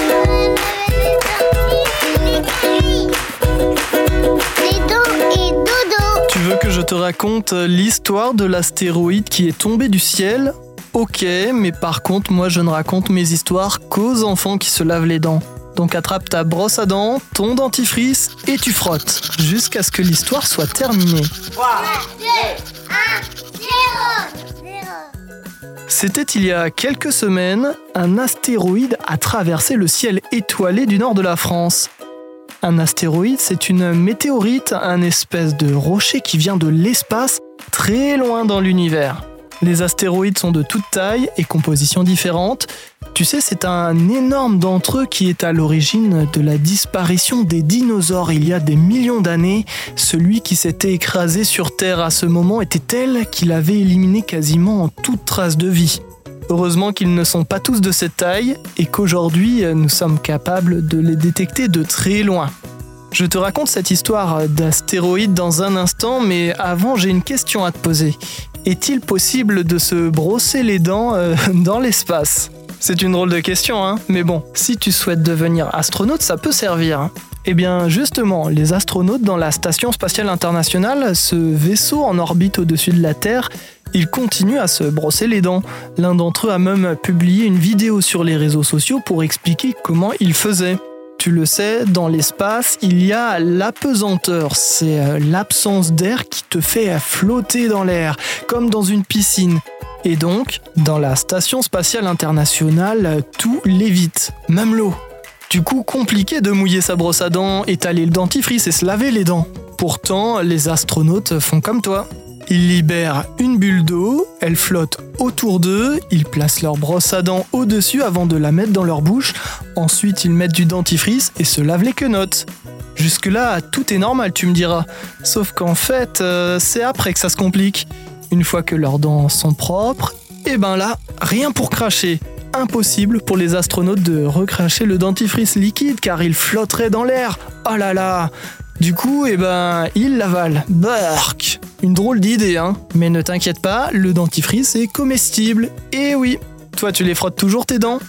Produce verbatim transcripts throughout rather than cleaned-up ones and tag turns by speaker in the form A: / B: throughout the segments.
A: Tu veux que je te raconte l'histoire de l'astéroïde qui est tombé du ciel ? Ok, mais par contre, moi je ne raconte mes histoires qu'aux enfants qui se lavent les dents. Donc attrape ta brosse à dents, ton dentifrice et tu frottes, jusqu'à ce que l'histoire soit terminée.
B: trois, deux, un, zéro.
A: C'était il y a quelques semaines, un astéroïde a traversé le ciel étoilé du nord de la France. Un astéroïde, c'est une météorite, un espèce de rocher qui vient de l'espace, très loin dans l'univers. Les astéroïdes sont de toute taille et compositions différentes. Tu sais, c'est un énorme d'entre eux qui est à l'origine de la disparition des dinosaures il y a des millions d'années. Celui qui s'était écrasé sur Terre à ce moment était tel qu'il avait éliminé quasiment toute trace de vie. Heureusement qu'ils ne sont pas tous de cette taille et qu'aujourd'hui nous sommes capables de les détecter de très loin. Je te raconte cette histoire d'astéroïdes dans un instant, mais avant j'ai une question à te poser. Est-il possible de se brosser les dents euh, dans l'espace ? C'est une drôle de question, hein ? Mais bon, si tu souhaites devenir astronaute, ça peut servir. Hein. Eh bien, justement, les astronautes dans la Station Spatiale Internationale, ce vaisseau en orbite au-dessus de la Terre, ils continuent à se brosser les dents. L'un d'entre eux a même publié une vidéo sur les réseaux sociaux pour expliquer comment il faisait. Tu le sais, dans l'espace, il y a l'apesanteur. C'est l'absence d'air qui te fait flotter dans l'air, comme dans une piscine. Et donc, dans la Station Spatiale Internationale, tout lévite, même l'eau. Du coup, compliqué de mouiller sa brosse à dents, étaler le dentifrice et se laver les dents. Pourtant, les astronautes font comme toi. Ils libèrent une bulle d'eau, elle flotte autour d'eux, ils placent leur brosse à dents au-dessus avant de la mettre dans leur bouche, ensuite ils mettent du dentifrice et se lavent les quenottes. Jusque-là, tout est normal, tu me diras. Sauf qu'en fait, euh, c'est après que ça se complique. Une fois que leurs dents sont propres, et ben là, rien pour cracher. Impossible pour les astronautes de recracher le dentifrice liquide car il flotterait dans l'air. Oh là là! Du coup, eh ben, ils l'avalent. Burk! Une drôle d'idée, hein. Mais ne t'inquiète pas, le dentifrice est comestible. Et oui, toi tu les frottes toujours tes dents.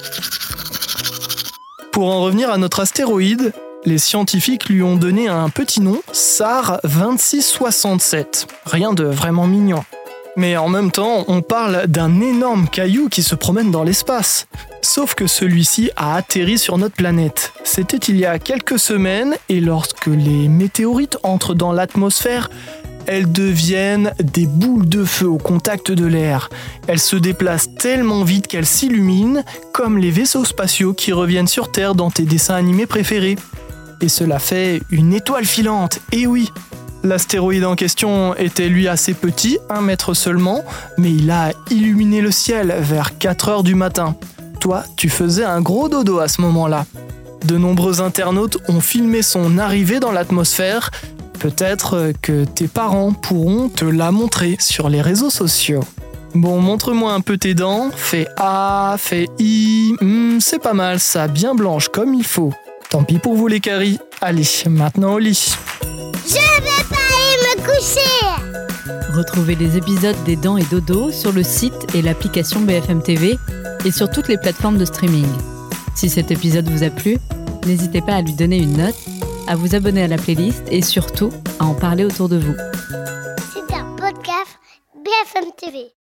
A: Pour en revenir à notre astéroïde, les scientifiques lui ont donné un petit nom, S A R vingt-six soixante-sept. Rien de vraiment mignon. Mais en même temps, on parle d'un énorme caillou qui se promène dans l'espace. Sauf que celui-ci a atterri sur notre planète. C'était il y a quelques semaines, et lorsque les météorites entrent dans l'atmosphère, elles deviennent des boules de feu au contact de l'air. Elles se déplacent tellement vite qu'elles s'illuminent, comme les vaisseaux spatiaux qui reviennent sur Terre dans tes dessins animés préférés. Et cela fait une étoile filante, et oui! L'astéroïde en question était lui assez petit, un mètre seulement, mais il a illuminé le ciel vers quatre heures du matin. Toi, tu faisais un gros dodo à ce moment-là. De nombreux internautes ont filmé son arrivée dans l'atmosphère. Peut-être que tes parents pourront te la montrer sur les réseaux sociaux. Bon, montre-moi un peu tes dents. Fais A, fais I. Hmm, c'est pas mal ça, bien blanche comme il faut. Tant pis pour vous les caries. Allez, maintenant au lit.
B: Je vais pas aller me coucher.
C: Retrouvez les épisodes des Dents et Dodo sur le site et l'application B F M T V et sur toutes les plateformes de streaming. Si cet épisode vous a plu, n'hésitez pas à lui donner une note, à vous abonner à la playlist et surtout à en parler autour de vous.
B: C'est un podcast B F M T V.